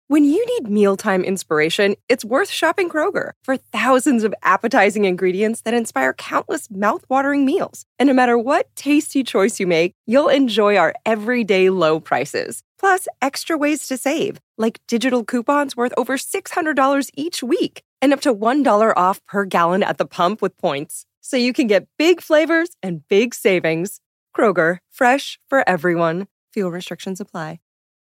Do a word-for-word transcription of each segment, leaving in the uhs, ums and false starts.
When you need mealtime inspiration, it's worth shopping Kroger for thousands of appetizing ingredients that inspire countless mouthwatering meals. And no matter what tasty choice you make, you'll enjoy our everyday low prices. Plus, extra ways to save, like digital coupons worth over six hundred dollars each week and up to one dollar off per gallon at the pump with points. So you can get big flavors and big savings. Kroger, fresh for everyone. Fuel restrictions apply.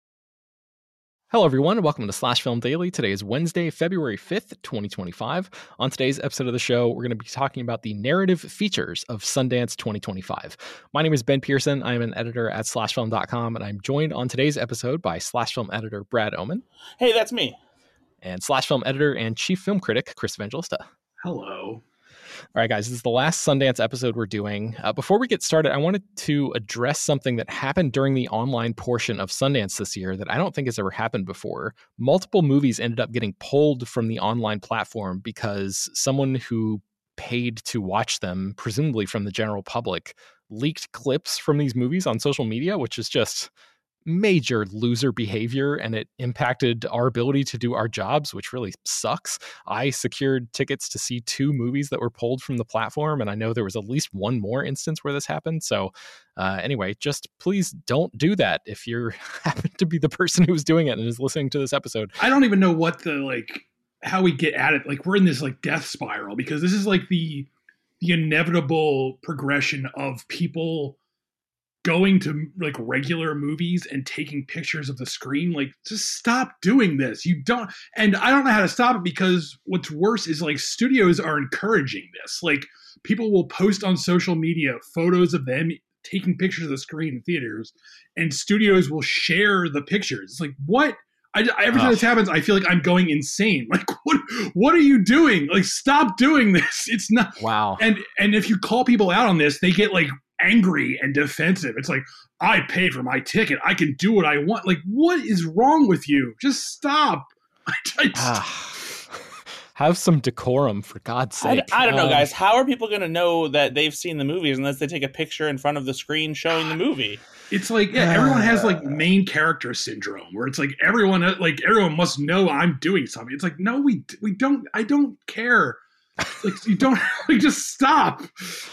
Hello, everyone, and welcome to Slash Film Daily. Today is Wednesday, February fifth, twenty twenty-five. On today's episode of the show, we're going to be talking about the narrative features of Sundance twenty twenty-five. My name is Ben Pearson. I am an editor at slash film dot com, and I'm joined on today's episode by Slash Film editor Brad Oman. Hey, that's me. And Slash Film editor and chief film critic Chris Evangelista. Hello. All right, guys, this is the last Sundance episode we're doing. Uh, before we get started, I wanted to address something that happened during the online portion of Sundance this year that I don't think has ever happened before. Multiple movies ended up getting pulled from the online platform because someone who paid to watch them, presumably from the general public, leaked clips from these movies on social media, which is just major loser behavior, and it impacted our ability to do our jobs, which really sucks. I secured tickets to see two movies that were pulled from the platform, and I know there was at least one more instance where this happened. So uh, anyway, just please don't do that if you happen to be the person who's doing it and is listening to this episode. I don't even know what the, like, how we get at it. Like, we're in this, like, death spiral, because this is, like, the the inevitable progression of people going to like regular movies and taking pictures of the screen. Like, just stop doing this. You don't, and I don't know how to stop it, because what's worse is like studios are encouraging this. Like, people will post on social media photos of them taking pictures of the screen in theaters, and studios will share the pictures. It's like, what? I, every time oh. this happens, I feel like I'm going insane. Like, what? What are you doing? Like, stop doing this. It's not. Wow. And and if you call people out on this, they get like angry and defensive. It's like, I paid for my ticket. I can do what I want. Like, what is wrong with you? Just stop. I, I just, ah, have some decorum, for God's sake. I, I don't know, um, guys. How are people going to know that they've seen the movies unless they take a picture in front of the screen showing the movie? It's like, yeah, everyone has like main character syndrome, where it's like everyone, like everyone must know I'm doing something. It's like, no, we we don't. I don't care. Like, you don't. Like, just stop.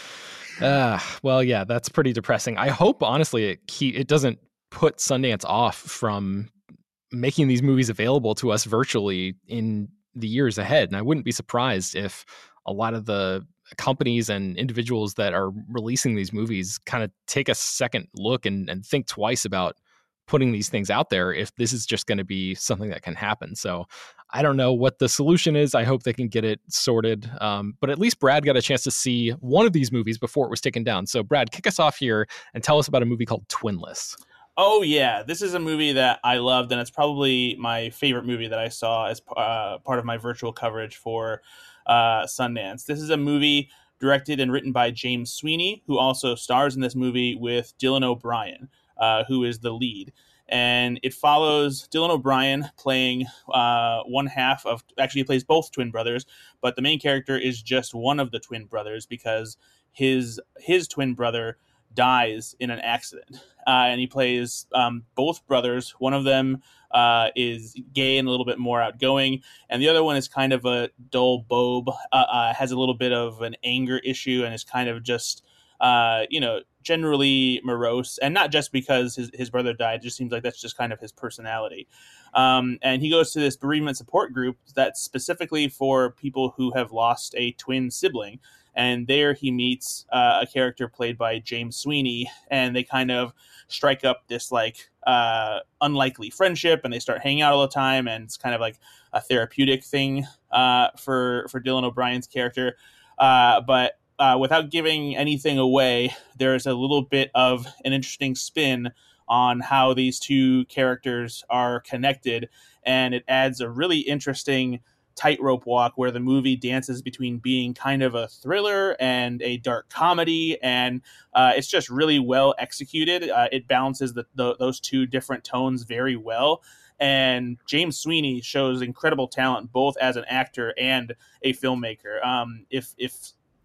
Uh, well, yeah, that's pretty depressing. I hope, honestly, it key, it doesn't put Sundance off from making these movies available to us virtually in the years ahead. And I wouldn't be surprised if a lot of the companies and individuals that are releasing these movies kind of take a second look and, and think twice about putting these things out there if this is just going to be something that can happen. So I don't know what the solution is. I hope they can get it sorted. Um, but at least Brad got a chance to see one of these movies before it was taken down. So Brad, kick us off here and tell us about a movie called Twinless. Oh, yeah. This is a movie that I loved, and it's probably my favorite movie that I saw as uh, part of my virtual coverage for uh, Sundance. This is a movie directed and written by James Sweeney, who also stars in this movie with Dylan O'Brien, uh, who is the lead. And it follows Dylan O'Brien playing uh, one half of, actually he plays both twin brothers, but the main character is just one of the twin brothers because his his twin brother dies in an accident. Uh, and he plays um, both brothers. One of them uh, is gay and a little bit more outgoing, and the other one is kind of a dull bobe, uh, uh, has a little bit of an anger issue, and is kind of just, uh, you know, generally morose, and not just because his, his brother died. It just seems like that's just kind of his personality. Um, and he goes to this bereavement support group that's specifically for people who have lost a twin sibling. And there he meets uh, a character played by James Sweeney, and they kind of strike up this like uh, unlikely friendship, and they start hanging out all the time, and it's kind of like a therapeutic thing uh, for for Dylan O'Brien's character. Uh, but Uh, without giving anything away, there's a little bit of an interesting spin on how these two characters are connected, and it adds a really interesting tightrope walk where the movie dances between being kind of a thriller and a dark comedy, and uh, it's just really well executed. Uh, it balances the, the, those two different tones very well, and James Sweeney shows incredible talent both as an actor and a filmmaker. Um, if if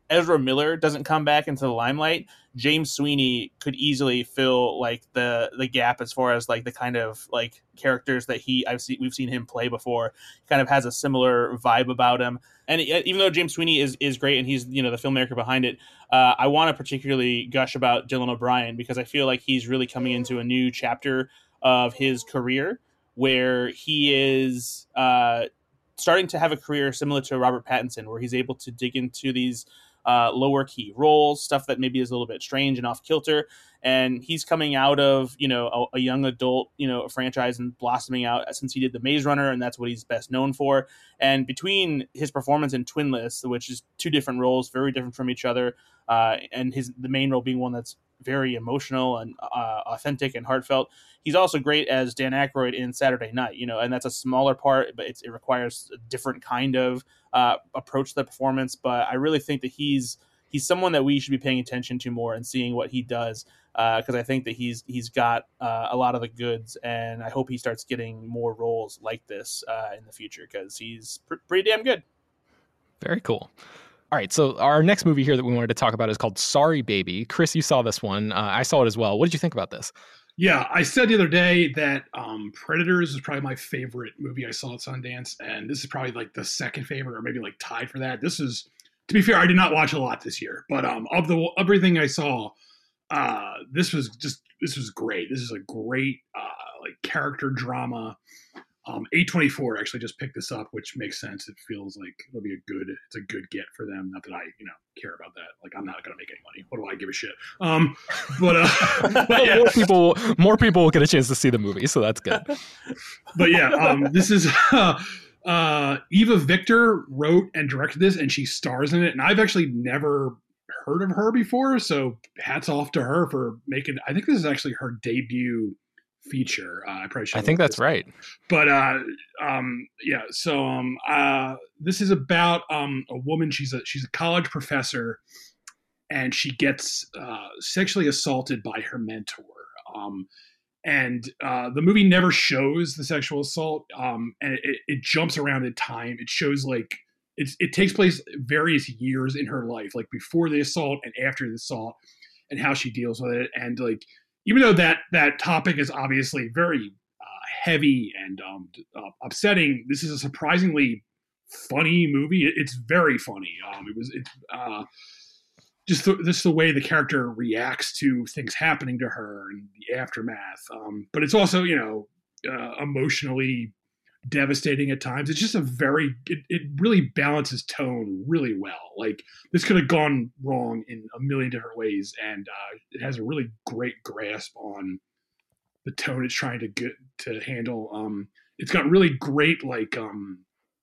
Ezra Miller doesn't come back into the limelight, James Sweeney could easily fill like the the gap as far as like the kind of like characters that he I've seen we've seen him play before. He kind of has a similar vibe about him. And even though James Sweeney is is great and he's, you know, the filmmaker behind it, uh, I want to particularly gush about Dylan O'Brien because I feel like he's really coming into a new chapter of his career where he is uh, starting to have a career similar to Robert Pattinson, where he's able to dig into these uh, lower key roles, stuff that maybe is a little bit strange and off kilter. And he's coming out of, you know, a, a young adult, you know, franchise and blossoming out since he did The Maze Runner, and that's what he's best known for. And between his performance in Twinless, which is two different roles, very different from each other, uh, and his the main role being one that's very emotional and uh, authentic and heartfelt. He's also great as Dan Aykroyd in Saturday Night, you know, and that's a smaller part, but it's, it requires a different kind of uh, approach to the performance. But I really think that he's he's someone that we should be paying attention to more and seeing what he does, because uh, I think that he's he's got uh, a lot of the goods, and I hope he starts getting more roles like this uh, in the future because he's pr- pretty damn good. Very cool. All right, so our next movie here that we wanted to talk about is called Sorry Baby. Chris, you saw this one. Uh, I saw it as well. What did you think about this? Yeah, I said the other day that um, Predators is probably my favorite movie I saw at Sundance, and this is probably like the second favorite, or maybe like tied for that. This is, to be fair, I did not watch a lot this year, but um, of the everything I saw, uh, this was just this was great. This is a great uh, like character drama. Um, A twenty-four actually just picked this up, which makes sense. It feels like it'll be a good, it's a good get for them. Not that I, you know, care about that. Like, I'm not going to make any money. What do I give a shit? Um, but, uh, but yeah. more people, more people will get a chance to see the movie, so that's good. But yeah, um, this is uh, uh, Eva Victor wrote and directed this, and she stars in it. And I've actually never heard of her before, so hats off to her for making. I think this is actually her debut feature. Uh, I probably should. I think that's this. right. But uh, um, yeah, so um, uh, this is about um, a woman. She's a she's a college professor, and she gets uh, sexually assaulted by her mentor. Um, and uh, the movie never shows the sexual assault, um, and it, it jumps around in time. It shows like it's it takes place various years in her life, like before the assault and after the assault, and how she deals with it, and like. Even though that that topic is obviously very uh, heavy and um, uh, upsetting, this is a surprisingly funny movie. It, it's very funny. Um, it was it, uh, just the, just the way the character reacts to things happening to her and the aftermath. Um, but it's also, you know, uh, emotionally devastating at times. It's just a very it, it really balances tone really well. Like this could have gone wrong in a million different ways, and uh, it has a really great grasp on the tone it's trying to get to handle. Um, it's got really great like um,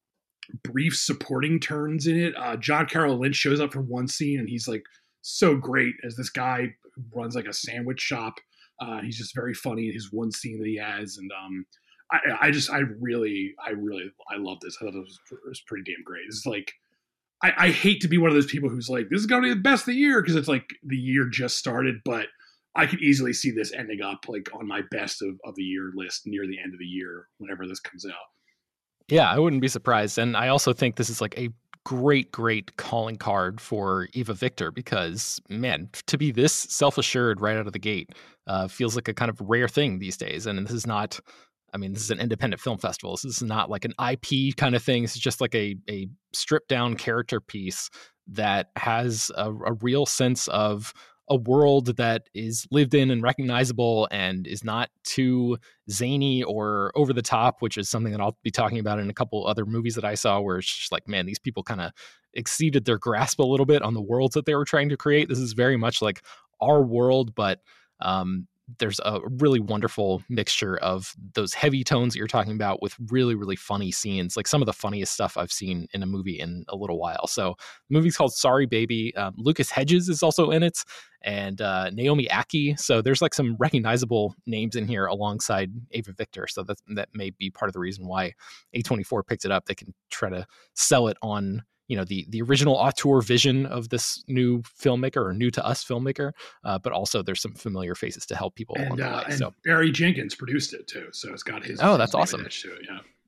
brief supporting turns in it. Uh, John Carroll Lynch shows up for one scene, and he's like so great as this guy who runs like a sandwich shop. Uh, he's just very funny in his one scene that he has, and um, I, I just, I really, I really, I love this. I thought it was, it was pretty damn great. It's like, I, I hate to be one of those people who's like, this is going to be the best of the year because it's like the year just started, but I could easily see this ending up like on my best of, of the year list near the end of the year whenever this comes out. Yeah, I wouldn't be surprised. And I also think this is like a great, great calling card for Eva Victor because, man, to be this self-assured right out of the gate uh, feels like a kind of rare thing these days. And this is not... I mean, this is an independent film festival. This is not like an I P kind of thing. It's just like a a stripped down character piece that has a, a real sense of a world that is lived in and recognizable and is not too zany or over the top, which is something that I'll be talking about in a couple other movies that I saw where it's just like, man, these people kind of exceeded their grasp a little bit on the worlds that they were trying to create. This is very much like our world, but um, there's a really wonderful mixture of those heavy tones that you're talking about with really, really funny scenes, like some of the funniest stuff I've seen in a movie in a little while. So the movie's called Sorry Baby. Um, Lucas Hedges is also in it, and uh, Naomi Ackie. So there's like some recognizable names in here alongside Ava Victor. So that that may be part of the reason why A twenty-four picked it up. They can try to sell it on, you know, the the original auteur vision of this new filmmaker or new to us filmmaker, uh, but also there's some familiar faces to help people and, along the uh, way. and so Barry Jenkins produced it too, so it's got his. Oh, that's his awesome. To it, yeah.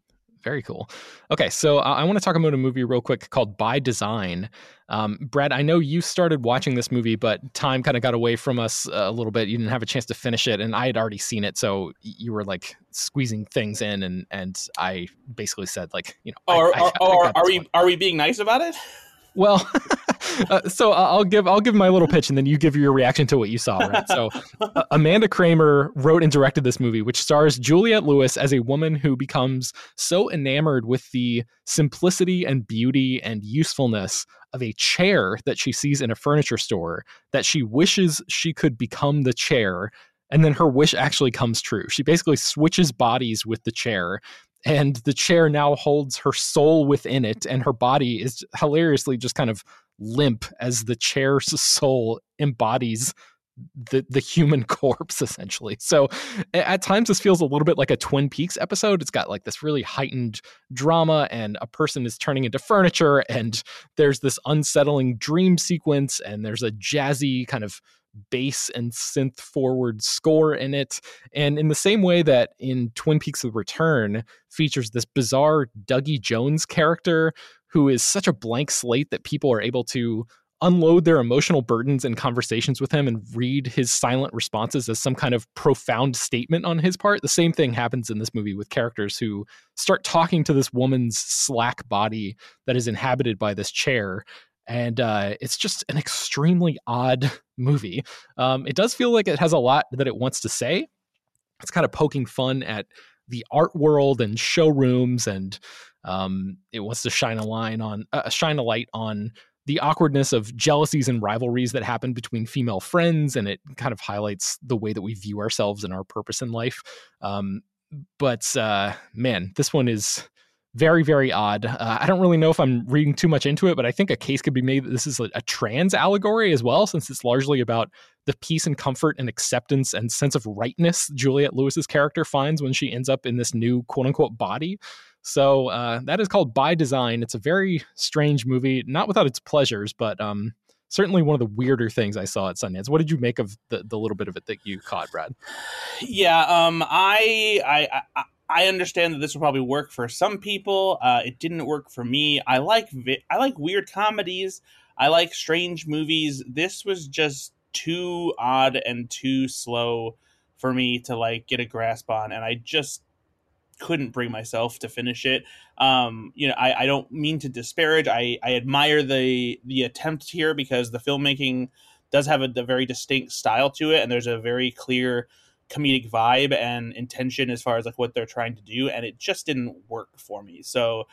Very cool. Okay, so I, I want to talk about a movie real quick called By Design. Um, Brad, I know you started watching this movie, but time kind of got away from us a little bit. You didn't have a chance to finish it, and I had already seen it, so you were like squeezing things in, and and I basically said like, you know, oh, I, are, I, are, I are, are we one. are we being nice about it? Well, uh, so I'll give I'll give my little pitch, and then you give your reaction to what you saw. Right. So, uh, Amanda Kramer wrote and directed this movie, which stars Juliette Lewis as a woman who becomes so enamored with the simplicity and beauty and usefulness of a chair that she sees in a furniture store that she wishes she could become the chair. And then her wish actually comes true. She basically switches bodies with the chair. And the chair now holds her soul within it, and her body is hilariously just kind of limp as the chair's soul embodies the the human corpse, essentially. So at times this feels a little bit like a Twin Peaks episode. It's got like this really heightened drama, and a person is turning into furniture, and there's this unsettling dream sequence, and there's a jazzy kind of bass and synth forward score in it. And in the same way that in Twin Peaks The Return features this bizarre Dougie Jones character who is such a blank slate that people are able to unload their emotional burdens in conversations with him and read his silent responses as some kind of profound statement on his part. The same thing happens in this movie with characters who start talking to this woman's slack body that is inhabited by this chair. And uh, it's just an extremely odd movie. Um, it does feel like it has a lot that it wants to say. It's kind of poking fun at the art world and showrooms, and um, it wants to shine a line on, uh, shine a light on the awkwardness of jealousies and rivalries that happen between female friends, and it kind of highlights the way that we view ourselves and our purpose in life. Um, but uh, man, this one is very, very odd. Uh, I don't really know if I'm reading too much into it, but I think a case could be made that this is a, a trans allegory as well, since it's largely about the peace and comfort and acceptance and sense of rightness Juliette Lewis's character finds when she ends up in this new quote unquote body. So uh, that is called By Design. It's a very strange movie, not without its pleasures, but um, certainly one of the weirder things I saw at Sundance. What did you make of the, the little bit of it that you caught, Brad? Yeah, um, I, I, I, I understand that this will probably work for some people. Uh, it didn't work for me. I like vi- I like weird comedies. I like strange movies. This was just too odd and too slow for me to like get a grasp on, and I just couldn't bring myself to finish it. Um, you know, I, I don't mean to disparage. I, I admire the the attempt here because the filmmaking does have a, a very distinct style to it, and there's a very clear comedic vibe and intention as far as like what they're trying to do, and it just didn't work for me. So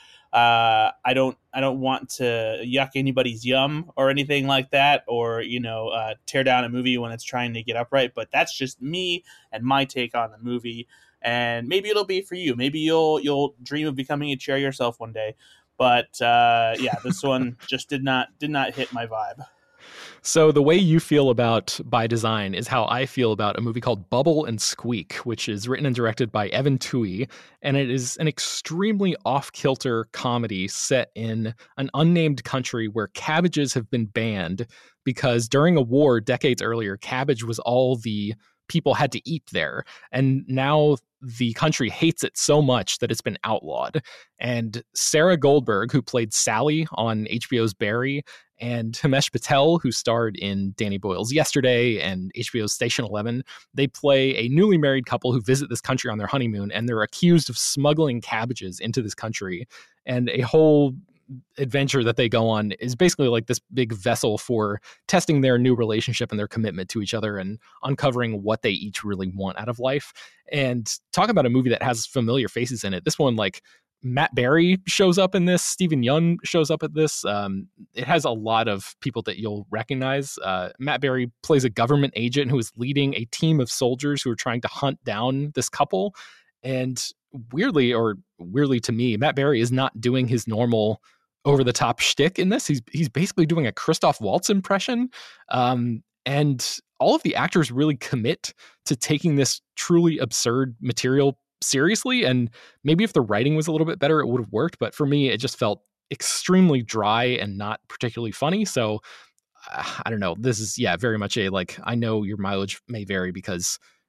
uh I don't I don't want to yuck anybody's yum or anything like that, or you know uh tear down a movie when it's trying to get upright, but that's just me and my take on the movie, and maybe it'll be for you. Maybe you'll you'll dream of becoming a chair yourself one day, but uh yeah, this one just did not did not hit my vibe. So the way you feel about By Design is how I feel about a movie called Bubble and Squeak, which is written and directed by Evan Toohey, and it is an extremely off-kilter comedy set in an unnamed country where cabbages have been banned because during a war decades earlier, cabbage was all the people had to eat there. And now the country hates it so much that it's been outlawed. And Sarah Goldberg, who played Sally on H B O's Barry, and Himesh Patel, who starred in Danny Boyle's Yesterday and H B O's Station Eleven, they play a newly married couple who visit this country on their honeymoon, and they're accused of smuggling cabbages into this country. And a whole adventure that they go on is basically like this big vessel for testing their new relationship and their commitment to each other and uncovering what they each really want out of life. And talk about a movie that has familiar faces in it. This one, like, Matt Berry shows up in this. Stephen Yeun shows up at this. Um, it has a lot of people that you'll recognize. Uh, Matt Berry plays a government agent who is leading a team of soldiers who are trying to hunt down this couple. And weirdly, or weirdly to me, Matt Berry is not doing his normal over-the-top shtick in this. He's he's basically doing a Christoph Waltz impression. Um, and all of the actors really commit to taking this truly absurd material seriously, and maybe if the writing was a little bit better it would have worked, but for me it just felt extremely dry and not particularly funny. So uh, I don't know, this is yeah very much a like, I know your mileage may vary because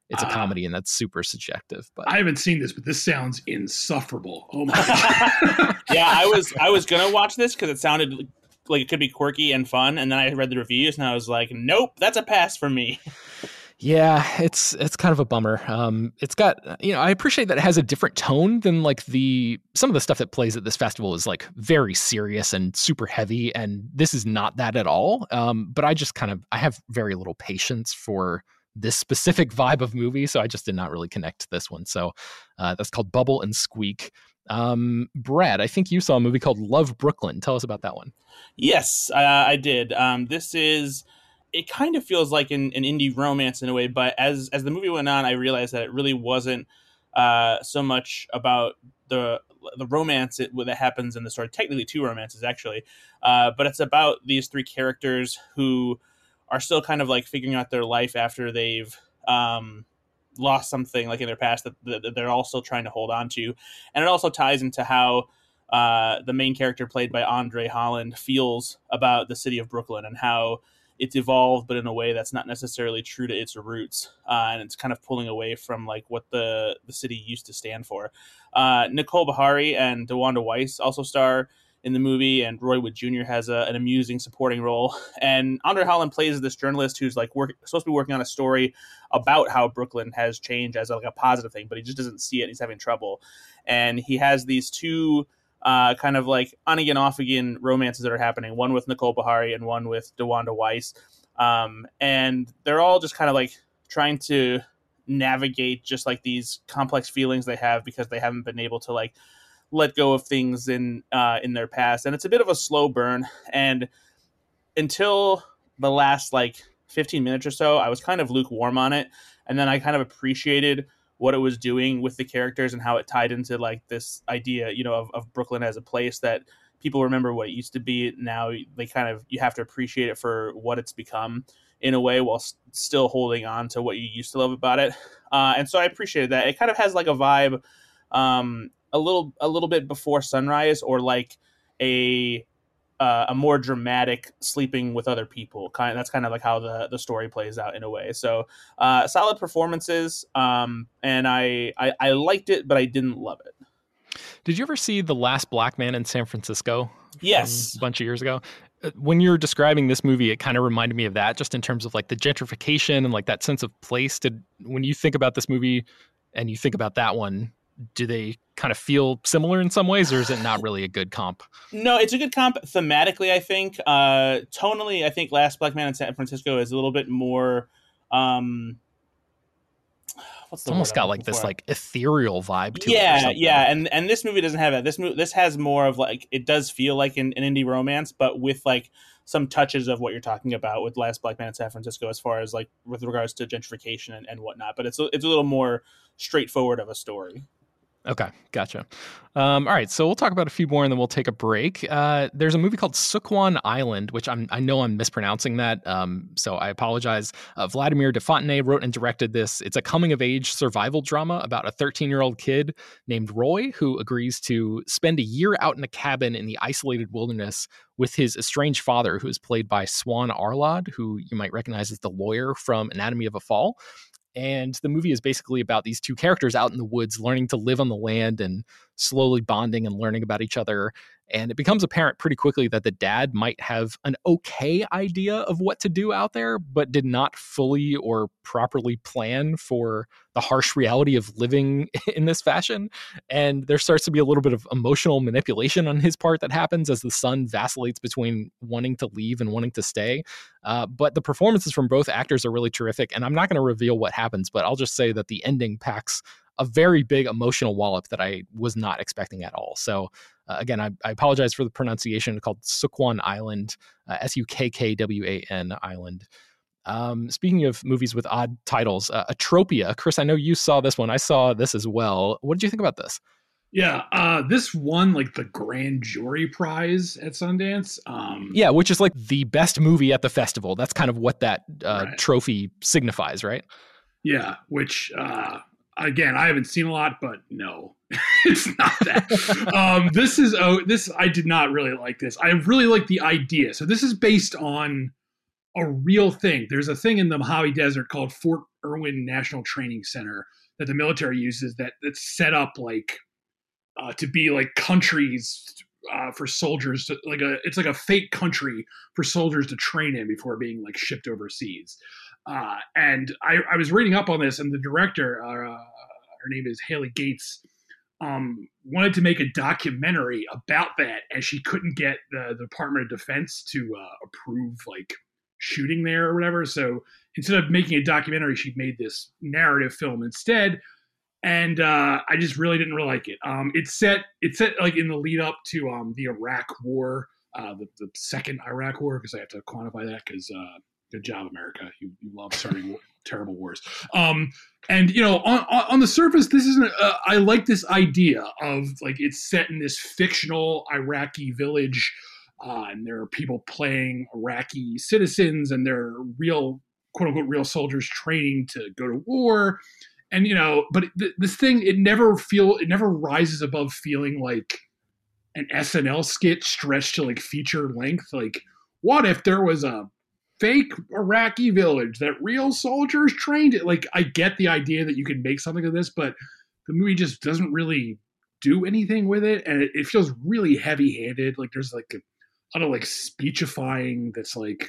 it's a Uh, comedy, and that's super subjective. But I haven't seen this, but this sounds insufferable. Oh my god! Yeah, I was I was gonna watch this because it sounded like it could be quirky and fun, and then I read the reviews and I was like, nope, that's a pass for me. yeah, it's it's kind of a bummer. Um, it's got, you know, I appreciate that it has a different tone than like the some of the stuff that plays at this festival is like very serious and super heavy, and this is not that at all. Um, but I just kind of I have very little patience for this specific vibe of movie, so I just did not really connect to this one. So uh, that's called Bubble and Squeak. Um, Brad, I think you saw a movie called Love, Brooklyn. Tell us about that one. Yes, uh, I did. Um, this is, it kind of feels like an, an indie romance in a way, but as as the movie went on, I realized that it really wasn't uh, so much about the the romance it, that happens in the story. Technically, two romances actually, uh, but it's about these three characters who are still kind of like figuring out their life after they've um, lost something like in their past that, that they're all still trying to hold on to, and it also ties into how uh, the main character played by Andre Holland feels about the city of Brooklyn and how it's evolved, but in a way that's not necessarily true to its roots, uh, and it's kind of pulling away from like what the the city used to stand for. Uh, Nicole Bahari and DeWanda Weiss also star in the movie, and Roy Wood Junior has a, an amusing supporting role. And Andre Holland plays this journalist who's like work, supposed to be working on a story about how Brooklyn has changed as like a positive thing, but he just doesn't see it. He's having trouble, and he has these two uh, kind of like on again, off again romances that are happening. One with Nicole Bahari and one with DeWanda Weiss, um, and they're all just kind of like trying to navigate just like these complex feelings they have because they haven't been able to like let go of things in uh, in their past. And it's a bit of a slow burn. And until the last like fifteen minutes or so, I was kind of lukewarm on it. And then I kind of appreciated what it was doing with the characters and how it tied into like this idea, you know, of, of Brooklyn as a place that people remember what it used to be. Now they kind of, you have to appreciate it for what it's become in a way while s- still holding on to what you used to love about it. Uh, and so I appreciated that. It kind of has like a vibe, um, a little a little bit Before Sunrise, or like a uh, a more dramatic Sleeping with Other People. Kind of, that's kind of like how the, the story plays out in a way. So uh, solid performances, um, and I, I I liked it, but I didn't love it. Did you ever see The Last Black Man in San Francisco? Yes. A bunch of years ago. When you're describing this movie, it kind of reminded me of that, just in terms of like the gentrification and like that sense of place. Did when you think about this movie and you think about that one, do they kind of feel similar in some ways, or is it not really a good comp? No, it's a good comp thematically, I think. Uh, tonally, I think Last Black Man in San Francisco is a little bit more... Um, what's the It's almost word got I'm like looking this for? like ethereal vibe to it. or Yeah, something. yeah, and and this movie doesn't have that. This movie, this has more of like, it does feel like an, an indie romance, but with like some touches of what you're talking about with Last Black Man in San Francisco, as far as like with regards to gentrification and, and whatnot. But it's a, it's a little more straightforward of a story. Okay, gotcha. Um, all right, so we'll talk about a few more and then we'll take a break. Uh, there's a movie called Sukwan Island, which I'm, I know I'm mispronouncing that, um, so I apologize. Uh, Vladimir de Fontenay wrote and directed this. It's a coming-of-age survival drama about a thirteen-year-old kid named Roy who agrees to spend a year out in a cabin in the isolated wilderness with his estranged father, who is played by Swan Arlad, who you might recognize as the lawyer from Anatomy of a Fall. And the movie is basically about these two characters out in the woods learning to live on the land and slowly bonding and learning about each other. And it becomes apparent pretty quickly that the dad might have an okay idea of what to do out there, but did not fully or properly plan for the harsh reality of living in this fashion. And there starts to be a little bit of emotional manipulation on his part that happens as the son vacillates between wanting to leave and wanting to stay. Uh, but the performances from both actors are really terrific. And I'm not going to reveal what happens, but I'll just say that the ending packs a very big emotional wallop that I was not expecting at all. So uh, again, I, I apologize for the pronunciation. It's called Sukwan Island, uh, S U K K W A N Island. Um, speaking of movies with odd titles, uh, Atropia. Chris, I know you saw this one. I saw this as well. What did you think about this? Yeah, uh, this won like the grand jury prize at Sundance. Um, Yeah, which is like the best movie at the festival. That's kind of what that uh, Right. trophy signifies, right? Yeah, which uh, again, I haven't seen a lot, but no, it's not that. um, this is oh, this I did not really like this. I really like the idea. So this is based on a real thing. There's a thing in the Mojave Desert called Fort Irwin National Training Center that the military uses that that's set up like uh, to be like countries uh, for soldiers to, like a it's like a fake country for soldiers to train in before being like shipped overseas. Uh, and I, I was reading up on this, and the director, uh, her name is Haley Gates, um, wanted to make a documentary about that, and she couldn't get the, the Department of Defense to uh, approve like shooting there or whatever. So instead of making a documentary, she made this narrative film instead. And uh, I just really didn't really like it. Um, it's set it's set like in the lead up to um, the Iraq War, uh, the, the second Iraq War, because I have to quantify that because uh, good job, America. You, you love starting war, terrible wars. Um, and, you know, on, on the surface, this isn't, uh, I like this idea of like it's set in this fictional Iraqi village. Uh, and there are people playing Iraqi citizens, and there are real, quote unquote, real soldiers training to go to war. And, you know, but th- this thing, it never feel, it never rises above feeling like an S N L skit stretched to like feature length. Like, what if there was a fake Iraqi village that real soldiers trained it? Like, I get the idea that you can make something of this, but the movie just doesn't really do anything with it. And it, it feels really heavy handed. Like there's like a lot of like speechifying that's like,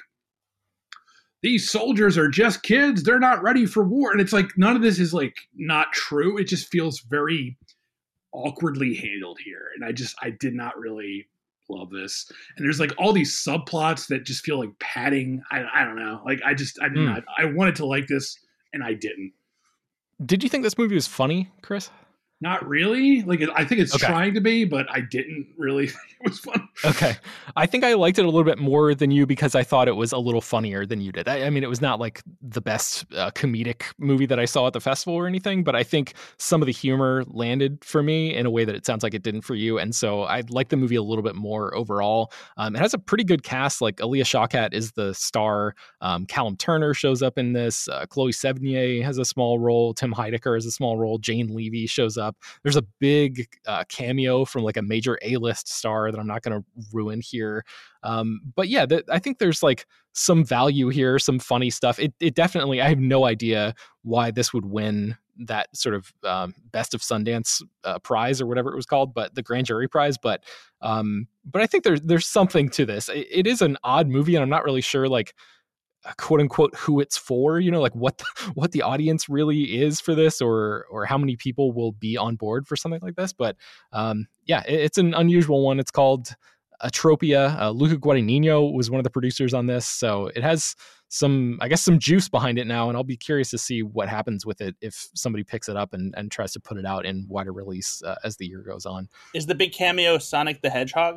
these soldiers are just kids. They're not ready for war. And it's like, none of this is like not true. It just feels very awkwardly handled here. And I just, I did not really love this. And there's like all these subplots that just feel like padding. I, I don't know. Like, I just, I did mm. not, I wanted to like this and I didn't. Did you think this movie was funny, Chris? Not really. Like, I think it's okay. trying to be, but I didn't really think it was fun. Okay. I think I liked it a little bit more than you because I thought it was a little funnier than you did. I, I mean, it was not like the best uh, comedic movie that I saw at the festival or anything, but I think some of the humor landed for me in a way that it sounds like it didn't for you. And so I like the movie a little bit more overall. Um, it has a pretty good cast. Like Aaliyah Shawkat is the star. Um, Callum Turner shows up in this. Uh, Chloe Sevigny has a small role. Tim Heidecker has a small role. Jane Levy shows up. There's a big uh, cameo from like a major A-list star that I'm not going to ruin here. Um, but yeah, th- I think there's like some value here, some funny stuff. It, it definitely, I have no idea why this would win that sort of um, Best of Sundance uh, prize or whatever it was called, but the grand jury prize. But um, but I think there's there's something to this. It, it is an odd movie, and I'm not really sure like quote unquote who it's for, you know, like what the, what the audience really is for this, or or how many people will be on board for something like this. But um, yeah, it, it's an unusual one. It's called Atropia. Uh, Luca Guadagnino was one of the producers on this, so it has some, I guess, some juice behind it now, and I'll be curious to see what happens with it if somebody picks it up and, and tries to put it out in wider release uh, as the year goes on. Is the big cameo Sonic the Hedgehog?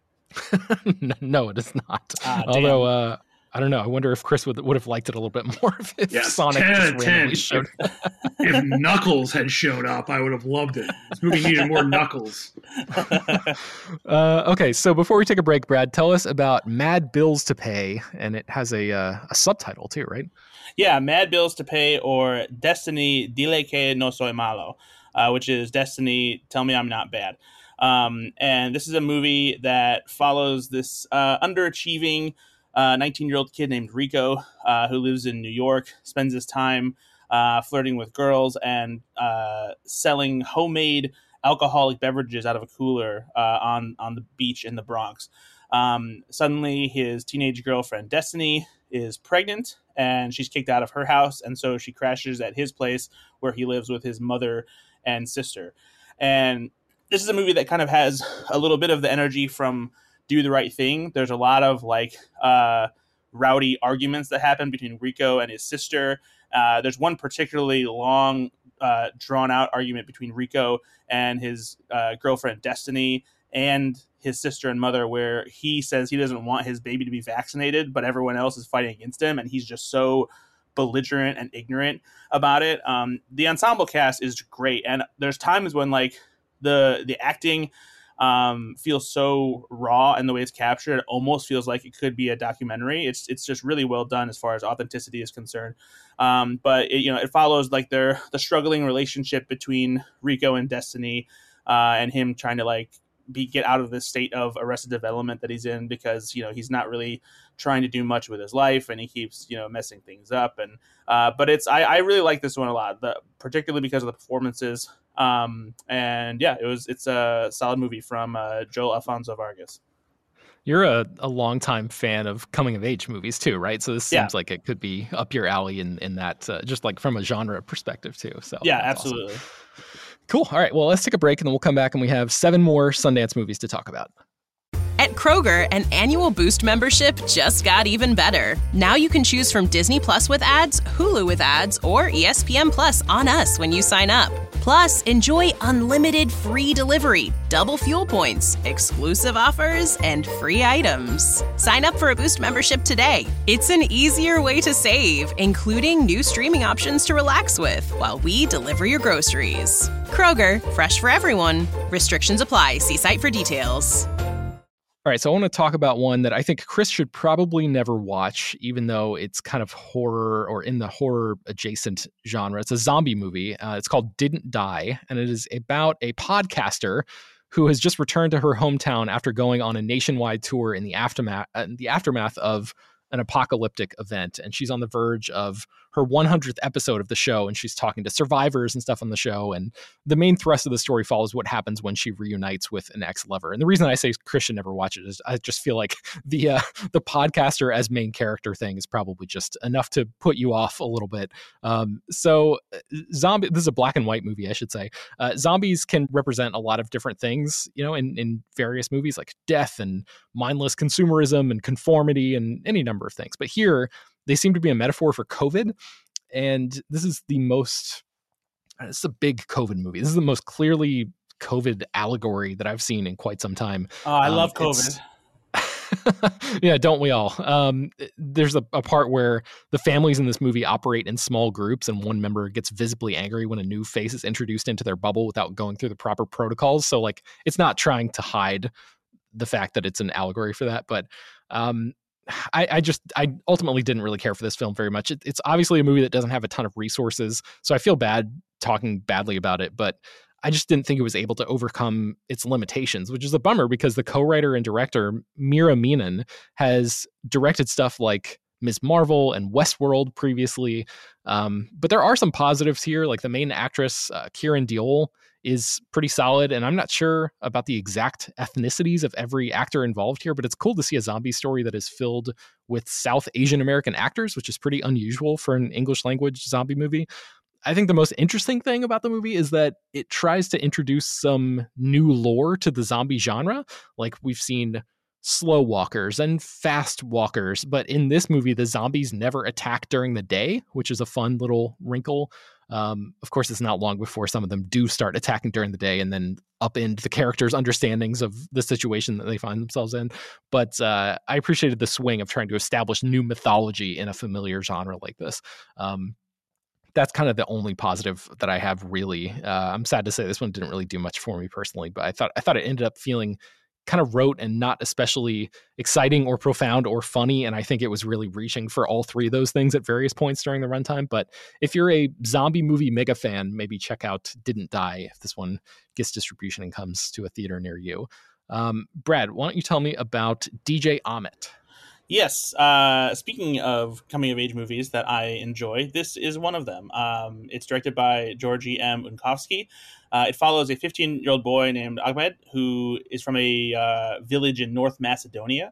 No, it is not. Ah, Although, uh, I don't know. I wonder if Chris would would have liked it a little bit more if yes, Sonic just randomly showed up. If Knuckles had showed up, I would have loved it. This movie needed more Knuckles. uh, okay, so before we take a break, Brad, tell us about Mad Bills to Pay, and it has a uh, a subtitle too, right? Yeah, Mad Bills to Pay, or Destiny Dile que no soy malo, uh, which is Destiny, Tell Me I'm Not Bad. Um, and this is a movie that follows this uh, underachieving Uh, nineteen-year-old kid named Rico, uh, who lives in New York, spends his time uh, flirting with girls and uh, selling homemade alcoholic beverages out of a cooler uh, on, on the beach in the Bronx. Um, suddenly, his teenage girlfriend, Destiny, is pregnant, and she's kicked out of her house, and so she crashes at his place where he lives with his mother and sister. And this is a movie that kind of has a little bit of the energy from Do the Right Thing. There's a lot of like uh, rowdy arguments that happen between Rico and his sister. Uh, there's one particularly long, uh, drawn out argument between Rico and his uh, girlfriend Destiny and his sister and mother, where he says he doesn't want his baby to be vaccinated, but everyone else is fighting against him, and he's just so belligerent and ignorant about it. Um, the ensemble cast is great, and there's times when like the the acting um feels so raw, and the way it's captured, it almost feels like it could be a documentary. It's it's just really well done as far as authenticity is concerned. Um but it, you know, it follows like their the struggling relationship between Rico and Destiny, uh and him trying to like be get out of this state of Arrested Development that he's in, because, you know, he's not really trying to do much with his life, and he keeps, you know, messing things up. And uh, but it's I, I really like this one a lot, the, particularly because of the performances. Um, and yeah, it was it's a solid movie from uh, Joel Alfonso Vargas. You're a, a longtime fan of coming of age movies too, right? So this seems Yeah. like it could be up your alley in in that, uh, just like from a genre perspective too. So Yeah, that's absolutely. awesome. Cool. All right. Well, let's take a break and then we'll come back and we have seven more Sundance movies to talk about. At Kroger, an annual Boost membership just got even better. Now you can choose from Disney Plus with ads, Hulu with ads, or E S P N Plus on us when you sign up. Plus, enjoy unlimited free delivery, double fuel points, exclusive offers, and free items. Sign up for a Boost membership today. It's an easier way to save, including new streaming options to relax with while we deliver your groceries. Kroger, fresh for everyone. Restrictions apply. See site for details. All right, so I want to talk about one that I think Chris should probably never watch, even though it's kind of horror or in the horror adjacent genre. It's a zombie movie. Uh, it's called Didn't Die, and it is about a podcaster who has just returned to her hometown after going on a nationwide tour in the aftermath, uh, the aftermath of an apocalyptic event. And she's on the verge of her one hundredth episode of the show, and she's talking to survivors and stuff on the show. And the main thrust of the story follows what happens when she reunites with an ex-lover. And the reason I say Chris should never watch it is I just feel like the uh, the podcaster as main character thing is probably just enough to put you off a little bit. Um, so zombie, this is a black and white movie, I should say. Uh, zombies can represent a lot of different things, you know, in, in various movies, like death and mindless consumerism and conformity and any number of things. But here, they seem to be a metaphor for COVID. And this is the most, this is a big COVID movie. This is the most clearly COVID allegory that I've seen in quite some time. Oh, I Um, love COVID. Yeah, don't we all? Um, there's a, a part where the families in this movie operate in small groups, and one member gets visibly angry when a new face is introduced into their bubble without going through the proper protocols. So, like, it's not trying to hide the fact that it's an allegory for that, but um, I, I just, I ultimately didn't really care for this film very much. It, it's obviously a movie that doesn't have a ton of resources, so I feel bad talking badly about it, but I just didn't think it was able to overcome its limitations, which is a bummer because the co-writer and director, Mira Minen, has directed stuff like Miz Marvel and Westworld previously. Um, but there are some positives here, like the main actress, uh, Kieran Diol, is pretty solid. And I'm not sure about the exact ethnicities of every actor involved here, but it's cool to see a zombie story that is filled with South Asian American actors, which is pretty unusual for an English language zombie movie. I think the most interesting thing about the movie is that it tries to introduce some new lore to the zombie genre. Like we've seen slow walkers and fast walkers, but in this movie, the zombies never attack during the day, which is a fun little wrinkle. Um, of course, it's not long before some of them do start attacking during the day and then upend the characters' understandings of the situation that they find themselves in. But uh, I appreciated the swing of trying to establish new mythology in a familiar genre like this. Um, that's kind of the only positive that I have, really. Uh, I'm sad to say this one didn't really do much for me personally, but I thought I thought it ended up feeling kind of rote and not especially exciting or profound or funny. And I think it was really reaching for all three of those things at various points during the runtime. But if you're a zombie movie mega fan, maybe check out Didn't Die if this one gets distribution and comes to a theater near you. Um, Brad, why don't you tell me about D J Ahmet? Yes. Uh, speaking of coming-of-age movies that I enjoy, this is one of them. Um, it's directed by Georgi M. Unkovsky. Uh, it follows a fifteen-year-old boy named Ahmed who is from a uh, village in North Macedonia,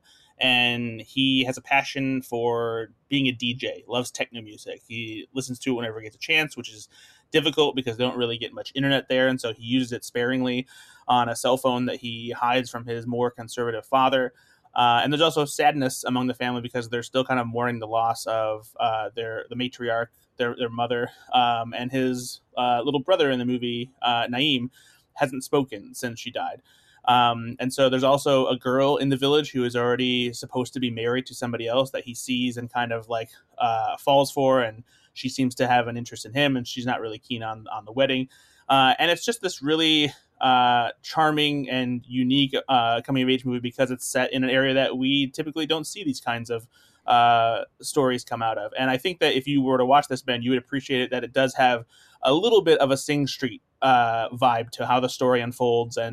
and he has a passion for being a D J, loves techno music. He listens to it whenever he gets a chance, which is difficult because they don't really get much internet there, and so he uses it sparingly on a cell phone that he hides from his more conservative father. Uh, and there's also sadness among the family because they're still kind of mourning the loss of uh, their the matriarch, their their mother, um, and his uh, little brother in the movie, uh, Naeem, hasn't spoken since she died. Um, and so there's also a girl in the village who is already supposed to be married to somebody else that he sees and kind of like uh, falls for, and she seems to have an interest in him, and she's not really keen on on the wedding. Uh, and it's just this really uh, charming and unique uh, coming-of-age movie because it's set in an area that we typically don't see these kinds of uh, stories come out of. And I think that if you were to watch this, Ben, you would appreciate it that it does have a little bit of a Sing Street uh, vibe to how the story unfolds. And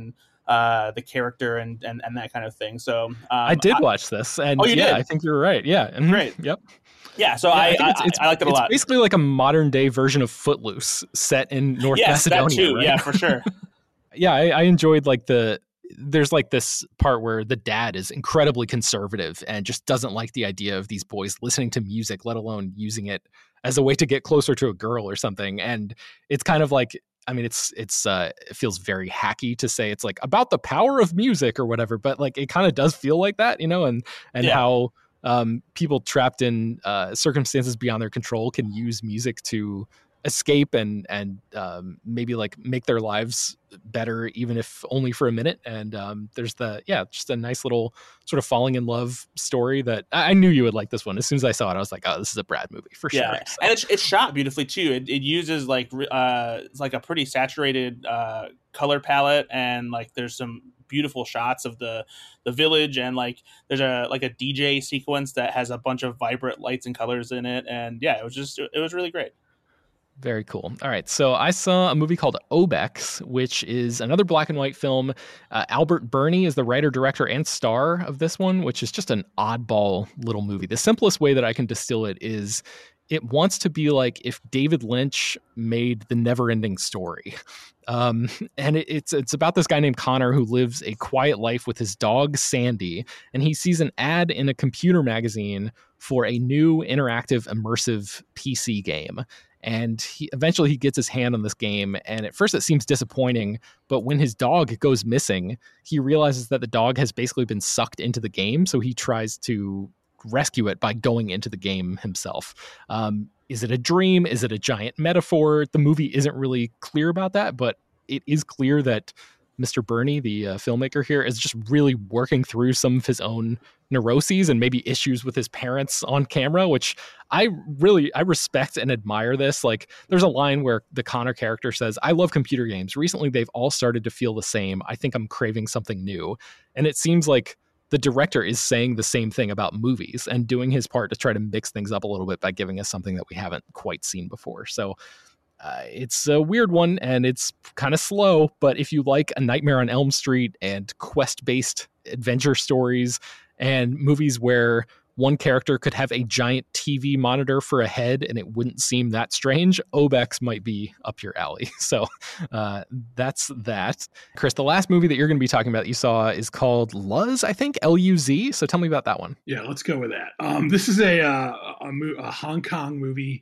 uh, the character and, and and that kind of thing. So um, I did I, watch this, and oh, you yeah, did? I think you're right. Yeah, mm-hmm. Great. Yep. Yeah, so yeah, I, I, think I, it's, it's, I liked it a it's lot. It's basically like a modern day version of Footloose set in North yes, Macedonia. That too. Right? Yeah, for sure. yeah, I, I enjoyed like the. There's like this part where the dad is incredibly conservative and just doesn't like the idea of these boys listening to music, let alone using it as a way to get closer to a girl or something. And it's kind of like, I mean, it's, it's, uh, it feels very hacky to say it's like about the power of music or whatever, but like, it kind of does feel like that, you know, and, and yeah. how, um, people trapped in, uh, circumstances beyond their control can use music to escape and and um, maybe like make their lives better, even if only for a minute. And um, there's the yeah, just a nice little sort of falling in love story that I, I knew you would like this one. As soon as I saw it, I was like, oh, this is a Brad movie for yeah. sure. So. And it's it's shot beautifully too. It it uses like uh it's like a pretty saturated uh, color palette, and like there's some beautiful shots of the the village, and like there's a like a D J sequence that has a bunch of vibrant lights and colors in it, and yeah, it was just it was really great. Very cool. All right. So I saw a movie called Obex, which is another black and white film. Uh, Albert Birney is the writer, director, and star of this one, which is just an oddball little movie. The simplest way that I can distill it is it wants to be like if David Lynch made The Neverending Story. Um, and it, it's it's about this guy named Connor who lives a quiet life with his dog, Sandy, and he sees an ad in a computer magazine for a new interactive immersive P C game. And he eventually he gets his hand on this game, and at first it seems disappointing, but when his dog goes missing, he realizes that the dog has basically been sucked into the game, so he tries to rescue it by going into the game himself. Um, is it a dream? Is it a giant metaphor? The movie isn't really clear about that, but it is clear that Mister Birney, the uh, filmmaker here, is just really working through some of his own neuroses and maybe issues with his parents on camera, which I really, I respect and admire this. Like there's a line where the Connor character says, I love computer games. Recently, they've all started to feel the same. I think I'm craving something new. And it seems like the director is saying the same thing about movies and doing his part to try to mix things up a little bit by giving us something that we haven't quite seen before. So Uh, it's a weird one, and it's kind of slow, but if you like A Nightmare on Elm Street and quest-based adventure stories and movies where one character could have a giant T V monitor for a head and it wouldn't seem that strange, Obex might be up your alley. So uh, that's that. Chris, the last movie that you're going to be talking about that you saw is called Luz, I think, L U Z. So tell me about that one. Yeah, let's go with that. Um, this is a, uh, a, a Hong Kong movie.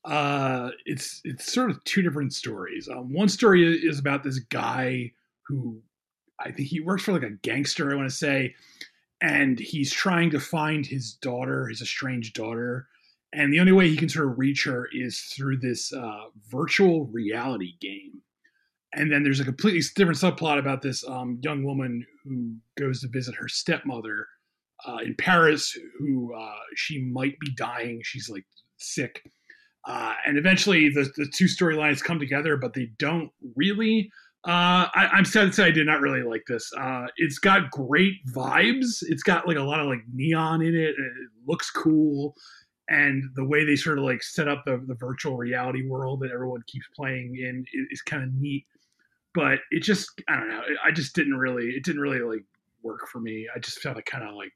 Uh, it's it's sort of two different stories. Um, one story is about this guy who I think he works for like a gangster, I want to say, and he's trying to find his daughter, his estranged daughter, and the only way he can sort of reach her is through this uh, virtual reality game. And then there's a completely different subplot about this um, young woman who goes to visit her stepmother uh, in Paris, who uh, she might be dying. She's like sick. Uh, and eventually the, the two storylines come together, but they don't really. Uh, I, I'm sad to say I did not really like this. Uh, it's got great vibes. It's got like a lot of like neon in it. And it looks cool. And the way they sort of like set up the, the virtual reality world that everyone keeps playing in is, is kind of neat. But it just, I don't know. I just didn't really, it didn't really like work for me. I just felt it kind of like,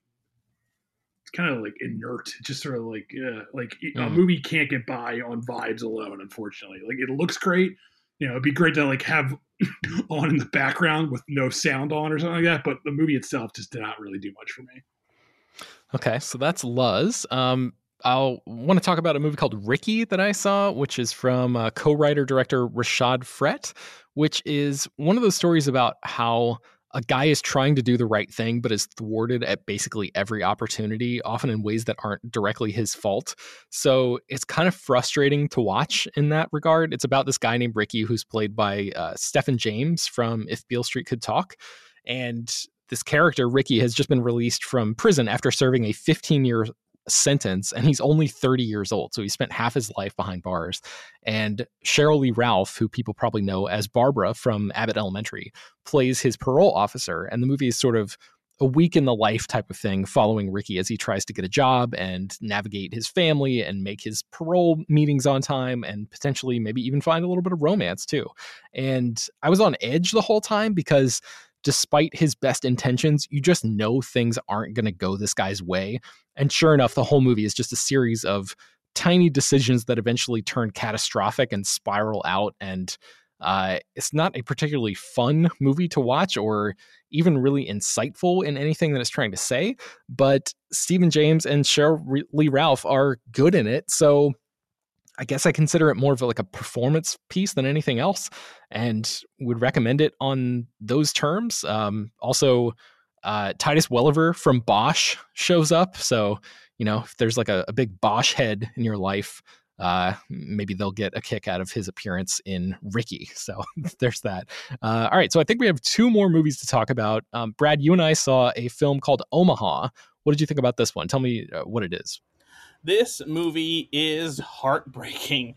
kind of like inert, just sort of like uh, like mm. a movie can't get by on vibes alone, unfortunately. Like it looks great, you know, it'd be great to like have on in the background with no sound on or something like that, but the movie itself just did not really do much for me. Okay, so that's Luz. Um, I'll want to talk about a movie called Ricky that I saw, which is from uh, co-writer director Rashad Frett, which is one of those stories about how a guy is trying to do the right thing, but is thwarted at basically every opportunity, often in ways that aren't directly his fault. So it's kind of frustrating to watch in that regard. It's about this guy named Ricky, who's played by uh, Stephen James from If Beale Street Could Talk. And this character, Ricky, has just been released from prison after serving a fifteen-year sentence, and he's only thirty years old. So he spent half his life behind bars. And Cheryl Lee Ralph, who people probably know as Barbara from Abbott Elementary, plays his parole officer. And the movie is sort of a week in the life type of thing, following Ricky as he tries to get a job and navigate his family and make his parole meetings on time and potentially maybe even find a little bit of romance too. And I was on edge the whole time because despite his best intentions, you just know things aren't going to go this guy's way. And sure enough, the whole movie is just a series of tiny decisions that eventually turn catastrophic and spiral out. And uh, it's not a particularly fun movie to watch or even really insightful in anything that it's trying to say. But Stephen James and Sheryl Lee Ralph are good in it. So I guess I consider it more of like a performance piece than anything else, and would recommend it on those terms. Um, also, uh, Titus Welliver from Bosch shows up. So, you know, if there's like a, a big Bosch head in your life, uh, maybe they'll get a kick out of his appearance in Ricky. So there's that. Uh, all right. So I think we have two more movies to talk about. Um, Brad, you and I saw a film called Omaha. What did you think about this one? Tell me uh, what it is. This movie is heartbreaking.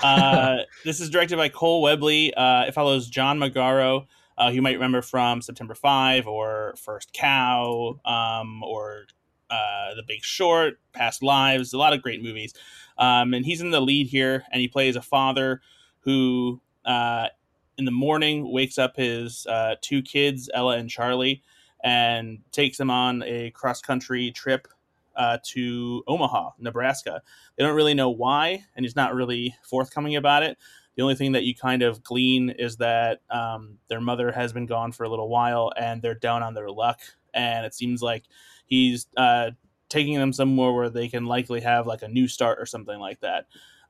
Uh, this is directed by Cole Webley. Uh, it follows John Magaro, uh, who you might remember from September five or First Cow, um, or uh, The Big Short, Past Lives, a lot of great movies. Um, and he's in the lead here, and he plays a father who, uh, in the morning, wakes up his uh, two kids, Ella and Charlie, and takes them on a cross-country trip Uh, to Omaha, Nebraska. They don't really know why, and he's not really forthcoming about it. The only thing that you kind of glean is that um, their mother has been gone for a little while, and they're down on their luck. And it seems like he's uh, taking them somewhere where they can likely have like a new start or something like that.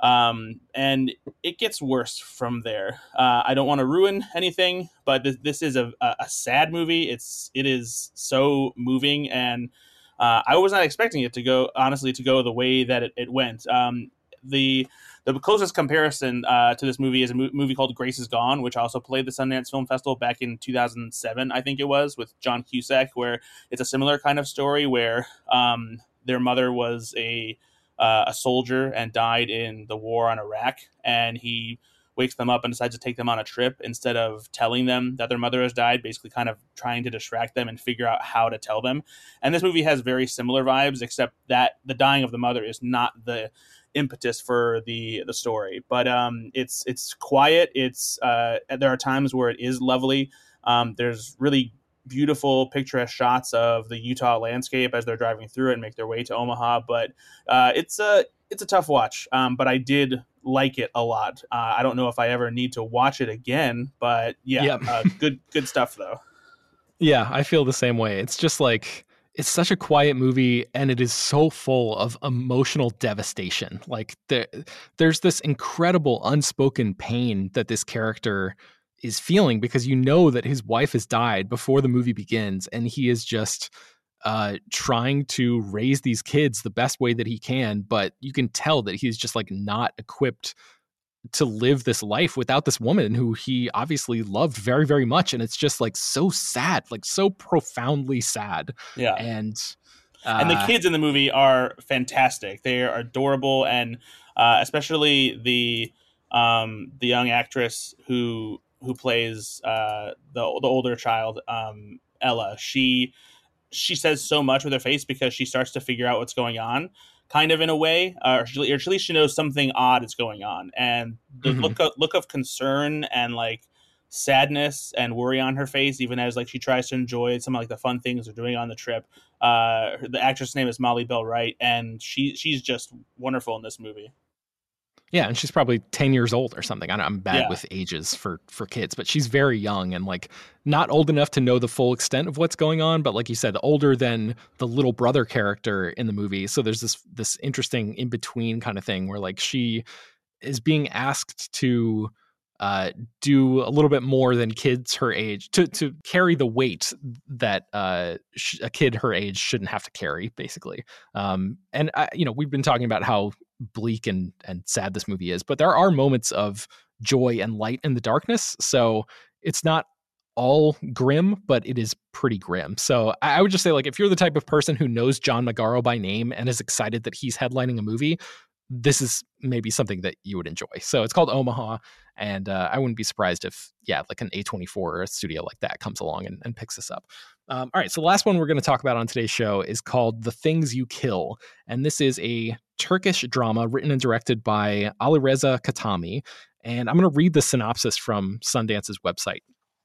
Um, and it gets worse from there. Uh, I don't want to ruin anything, but this, this is a, a sad movie. It's it is so moving, and Uh, I was not expecting it to go, honestly, to go the way that it, it went. Um, the the closest comparison uh, to this movie is a mo- movie called Grace is Gone, which also played the Sundance Film Festival back in two thousand seven, I think it was, with John Cusack, where it's a similar kind of story where um, their mother was a uh, a soldier and died in the war on Iraq, and he wakes them up and decides to take them on a trip instead of telling them that their mother has died, basically kind of trying to distract them and figure out how to tell them. And this movie has very similar vibes, except that the dying of the mother is not the impetus for the the story. But um, it's it's quiet. It's uh, there are times where it is lovely. Um, there's really beautiful, picturesque shots of the Utah landscape as they're driving through it and make their way to Omaha. But uh, it's a it's a tough watch. Um, but I did like it a lot. Uh, I don't know if I ever need to watch it again, but yeah, yep. uh, good good stuff though. Yeah, I feel the same way. It's just like, it's such a quiet movie, and it is so full of emotional devastation. Like there, there's this incredible unspoken pain that this character is feeling because you know that his wife has died before the movie begins, and he is just uh, trying to raise these kids the best way that he can. But you can tell that he's just like not equipped to live this life without this woman who he obviously loved very, very much. And it's just like so sad, like so profoundly sad. Yeah. And, uh, and the kids in the movie are fantastic. They are adorable. And, uh, especially the, um, the young actress who, who plays, uh, the, the older child, um, Ella, she, she says so much with her face because she starts to figure out what's going on, kind of in a way, uh, or, she, or at least she knows something odd is going on. And the mm-hmm. look of, look of concern and like sadness and worry on her face, even as like she tries to enjoy some of like the fun things they're doing on the trip. Uh, the actress' name is Molly Bell Wright, and she she's just wonderful in this movie. Yeah, and she's probably ten years old or something. I know, I'm bad yeah. with ages for, for kids, but she's very young and like not old enough to know the full extent of what's going on. But like you said, older than the little brother character in the movie. So there's this this interesting in between kind of thing where like she is being asked to uh, do a little bit more than kids her age to to carry the weight that uh, sh- a kid her age shouldn't have to carry, basically. Um, and I, you know, we've been talking about how bleak and and sad this movie is, but there are moments of joy and light in the darkness. So it's not all grim, but it is pretty grim. So I would just say, like, if you're the type of person who knows John Magaro by name and is excited that he's headlining a movie, this is maybe something that you would enjoy. So it's called Omaha, and uh, I wouldn't be surprised if, yeah, like an A twenty-four or a studio like that comes along and, and picks this up. Um, all right, so the last one we're going to talk about on today's show is called The Things You Kill, and this is a Turkish drama written and directed by Alireza Katami, and I'm going to read the synopsis from Sundance's website.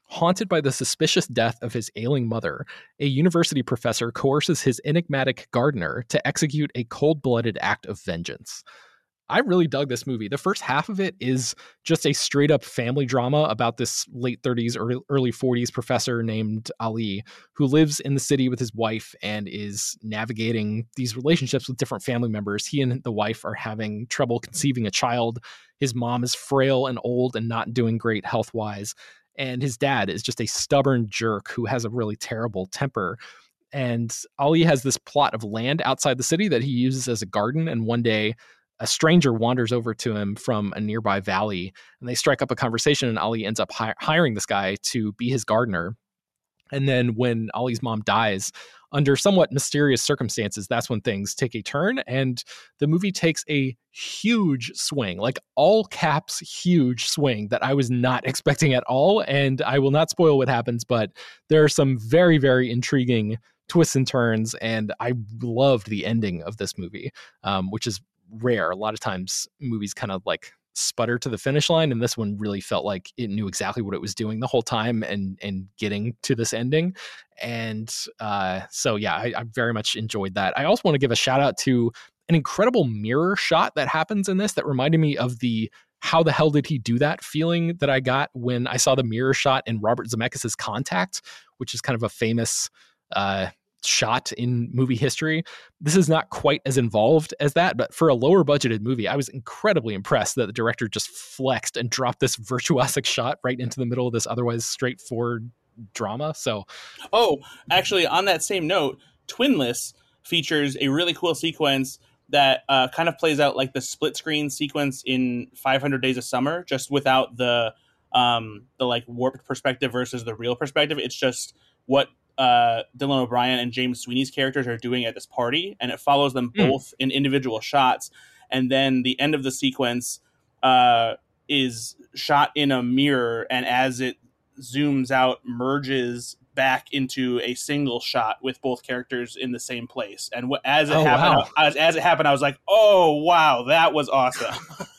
Haunted by the suspicious death of his ailing mother, a university professor coerces his enigmatic gardener to execute a cold-blooded act of vengeance. I really dug this movie. The first half of it is just a straight up family drama about this late thirties or early forties professor named Ali who lives in the city with his wife and is navigating these relationships with different family members. He and the wife are having trouble conceiving a child. His mom is frail and old and not doing great health wise. And his dad is just a stubborn jerk who has a really terrible temper. And Ali has this plot of land outside the city that he uses as a garden. And one day, a stranger wanders over to him from a nearby valley, and they strike up a conversation, and Ali ends up hi- hiring this guy to be his gardener. And then when Ali's mom dies, under somewhat mysterious circumstances, that's when things take a turn, and the movie takes a huge swing, like all caps huge swing that I was not expecting at all. And I will not spoil what happens, but there are some very, very intriguing twists and turns, and I loved the ending of this movie, um, which is rare. A lot of times movies kind of like sputter to the finish line, and this one really felt like it knew exactly what it was doing the whole time and and getting to this ending. And uh so yeah, I, I very much enjoyed that. I also want to give a shout out to an incredible mirror shot that happens in this that reminded me of the how the hell did he do that feeling that I got when I saw the mirror shot in Robert Zemeckis' Contact, which is kind of a famous uh shot in movie history. This is not quite as involved as that, but for a lower budgeted movie, I was incredibly impressed that the director just flexed and dropped this virtuosic shot right into the middle of this otherwise straightforward drama. So, oh, actually, on that same note, Twinless features a really cool sequence that uh, kind of plays out like the split screen sequence in five hundred Days of Summer, just without the um, the like warped perspective versus the real perspective. It's just what Uh, Dylan O'Brien and James Sweeney's characters are doing at this party, and it follows them Mm. both in individual shots. And then the end of the sequence uh, is shot in a mirror, and as it zooms out, merges back into a single shot with both characters in the same place. And wh- as it Oh, happened, wow. as, as it happened, I was like, "Oh wow, that was awesome!"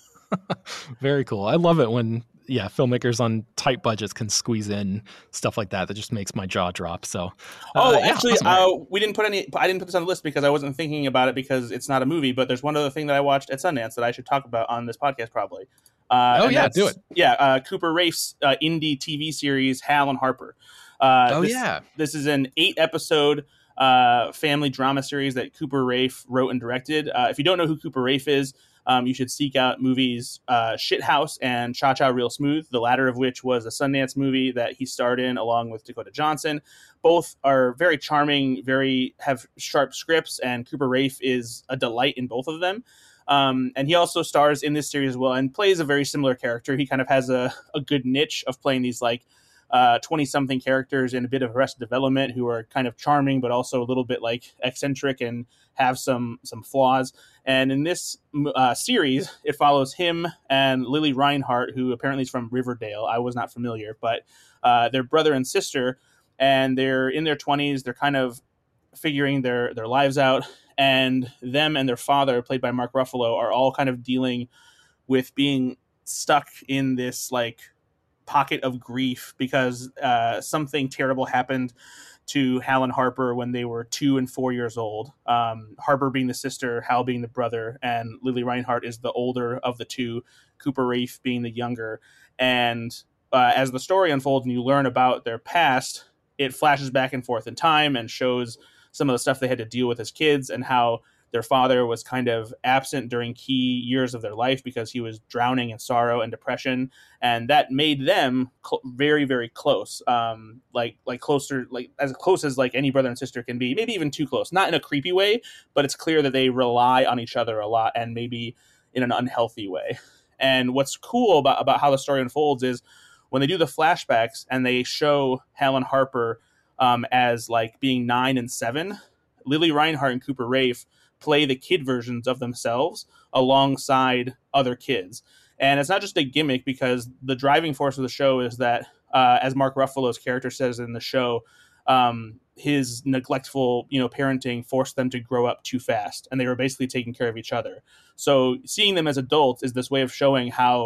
very cool. I love it when yeah, filmmakers on tight budgets can squeeze in stuff like that. That just makes my jaw drop. So, uh, Oh, yeah, actually, awesome. uh, we didn't put any. I didn't put this on the list because I wasn't thinking about it because it's not a movie. But there's one other thing that I watched at Sundance that I should talk about on this podcast, probably. Uh, Oh, and yeah, that's- do it. Yeah, uh, Cooper Raife's uh, indie T V series, Hal and Harper. Uh, oh this, yeah, this is an eight-episode uh, family drama series that Cooper Raife wrote and directed. Uh, if you don't know who Cooper Raife is, Um, you should seek out movies uh, Shithouse and Cha Cha Real Smooth, the latter of which was a Sundance movie that he starred in along with Dakota Johnson. Both are very charming, very have sharp scripts, and Cooper Raife is a delight in both of them. Um, and he also stars in this series as well and plays a very similar character. He kind of has a, a good niche of playing these like uh, twenty-something characters in a bit of Arrested Development who are kind of charming, but also a little bit like eccentric and have some some flaws. And in this uh, series, it follows him and Lily Reinhart, who apparently is from Riverdale. I was not familiar, but uh, they're brother and sister, and they're in their twenties. They're kind of figuring their, their lives out, and them and their father, played by Mark Ruffalo, are all kind of dealing with being stuck in this like pocket of grief because uh, something terrible happened to Hal and Harper when they were two and four years old. Um, Harper being the sister, Hal being the brother, and Lily Reinhart is the older of the two, Cooper Raife being the younger. And uh, as the story unfolds and you learn about their past, it flashes back and forth in time and shows some of the stuff they had to deal with as kids and how their father was kind of absent during key years of their life because he was drowning in sorrow and depression. And that made them cl- very, very close. Um, like, like closer, like as close as like any brother and sister can be, maybe even too close, not in a creepy way, but it's clear that they rely on each other a lot and maybe in an unhealthy way. And what's cool about, about how the story unfolds is when they do the flashbacks and they show Helen Harper um, as like being nine and seven, Lily Reinhart and Cooper Raife play the kid versions of themselves alongside other kids. And it's not just a gimmick because the driving force of the show is that, uh, as Mark Ruffalo's character says in the show, um, his neglectful, you know, parenting forced them to grow up too fast, and they were basically taking care of each other. So seeing them as adults is this way of showing how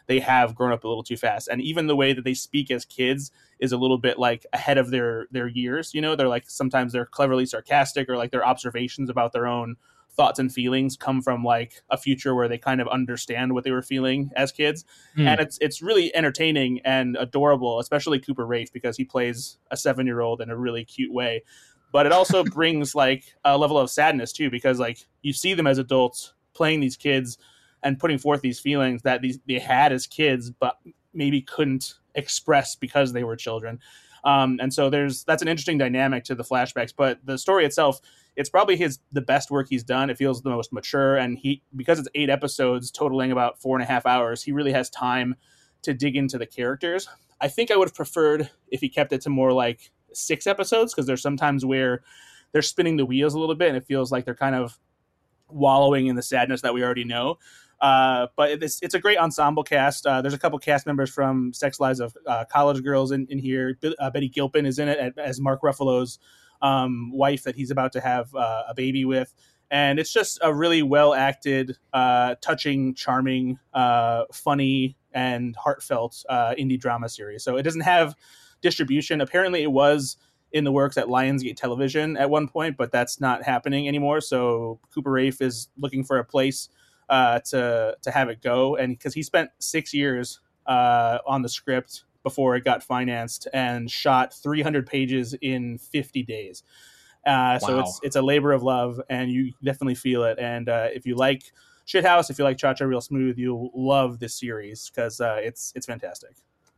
they have grown up a little too fast. And even the way that they speak as kids is a little bit like ahead of their their years. You know, they're like, sometimes they're cleverly sarcastic, or like their observations about their own thoughts and feelings come from like a future where they kind of understand what they were feeling as kids. Mm. And it's it's really entertaining and adorable, especially Cooper Raiff, because he plays a seven-year-old in a really cute way. But it also brings like a level of sadness too, because like you see them as adults playing these kids and putting forth these feelings that these they had as kids, but maybe couldn't express because they were children. Um, and so there's that's an interesting dynamic to the flashbacks. But the story itself, it's probably his the best work he's done. It feels the most mature, and he because it's eight episodes totaling about four and a half hours, he really has time to dig into the characters. I think I would have preferred if he kept it to more like six episodes, because there's sometimes where they're spinning the wheels a little bit, and it feels like they're kind of wallowing in the sadness that we already know. Uh, but it's it's a great ensemble cast. Uh, there's a couple cast members from Sex Lives of uh, College Girls in, in here. Uh, Betty Gilpin is in it as Mark Ruffalo's um, wife that he's about to have uh, a baby with. And it's just a really well-acted, uh, touching, charming, uh, funny, and heartfelt uh, indie drama series. So it doesn't have distribution. Apparently it was in the works at Lionsgate Television at one point, but that's not happening anymore. So Cooper Raiff is looking for a place uh, to to have it go. And because he spent six years uh, on the script before it got financed and shot three hundred pages in fifty days. Uh, wow. So it's it's a labor of love, and you definitely feel it. And uh, if you like Shithouse, if you like Cha-Cha Real Smooth, you'll love this series because uh, it's it's fantastic.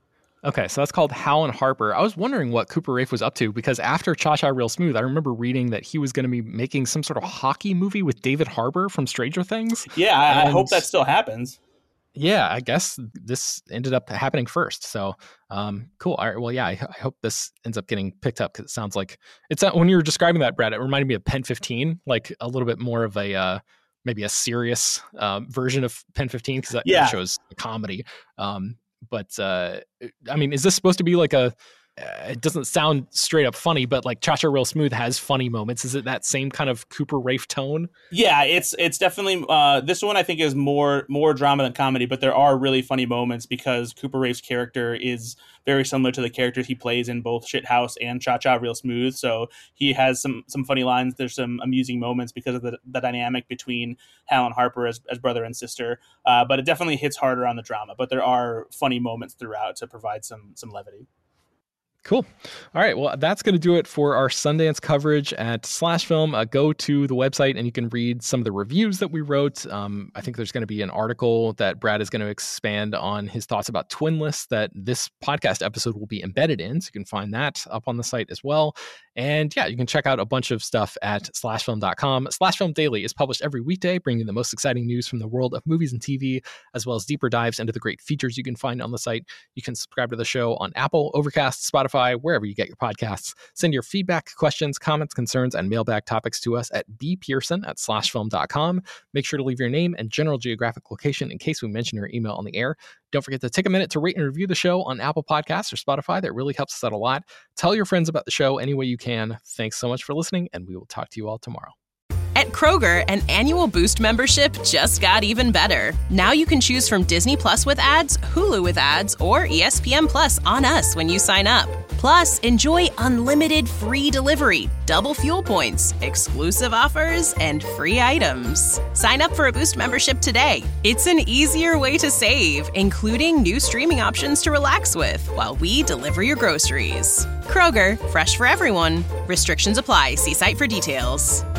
Okay, so that's called Hal and Harper. I was wondering what Cooper Raiff was up to, because after Cha-Cha Real Smooth, I remember reading that he was going to be making some sort of hockey movie with David Harbour from Stranger Things. Yeah, I, and I hope that still happens. Yeah, I guess this ended up happening first. So um, cool. All right. Well, yeah, I, I hope this ends up getting picked up, because it sounds like it's uh, when you were describing that, Brad, it reminded me of Pen fifteen, like a little bit more of a uh, maybe a serious uh, version of Pen fifteen, because that yeah. shows a comedy. Um, but uh, I mean, is this supposed to be like a? Uh, it doesn't sound straight up funny, but like Cha-Cha Real Smooth has funny moments. Is it that same kind of Cooper Raiff tone? Yeah, it's it's definitely uh, this one I think is more more drama than comedy, but there are really funny moments because Cooper Raiff's character is very similar to the characters he plays in both Shithouse and Cha-Cha Real Smooth. So he has some some funny lines. There's some amusing moments because of the, the dynamic between Hal and Harper as, as brother and sister. Uh, but it definitely hits harder on the drama. But there are funny moments throughout to provide some some levity. Cool. All right. Well, that's going to do it for our Sundance coverage at Slash Film. Uh, go to the website and you can read some of the reviews that we wrote. Um, I think there's going to be an article that Brad is going to expand on his thoughts about Twinless that this podcast episode will be embedded in. So you can find that up on the site as well. And yeah, you can check out a bunch of stuff at slash film dot com. Slash Film Daily is published every weekday, bringing the most exciting news from the world of movies and T V, as well as deeper dives into the great features you can find on the site. You can subscribe to the show on Apple, Overcast, Spotify, wherever you get your podcasts. Send your feedback, questions, comments, concerns, and mailbag topics to us at b pearson at slash film dot com. Make sure to leave your name and general geographic location in case we mention your email on the air. Don't forget to take a minute to rate and review the show on Apple Podcasts or Spotify. That really helps us out a lot. Tell your friends about the show any way you can. Thanks so much for listening, and we will talk to you all tomorrow. At Kroger, an annual Boost membership just got even better. Now you can choose from Disney Plus with ads, Hulu with ads, or E S P N Plus on us when you sign up. Plus, enjoy unlimited free delivery, double fuel points, exclusive offers, and free items. Sign up for a Boost membership today. It's an easier way to save, including new streaming options to relax with while we deliver your groceries. Kroger, fresh for everyone. Restrictions apply. See site for details.